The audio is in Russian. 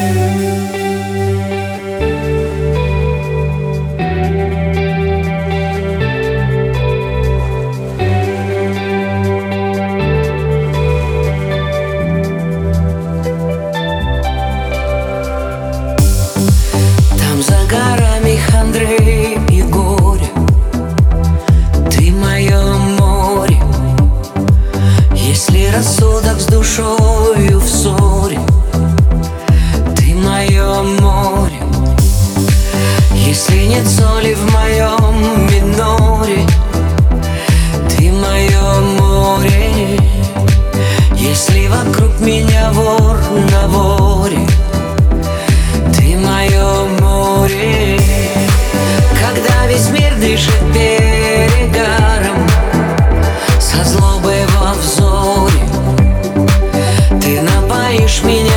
Там за горами хандры и горе, ты мое море. Если рассудок с душою в ссоре, ты мое море. Если нет соли в моем миноре, ты мое море. Если вокруг меня вор на воре, ты мое море. Когда весь мир дышит перегаром, со злобой во взоре, ты напоишь меня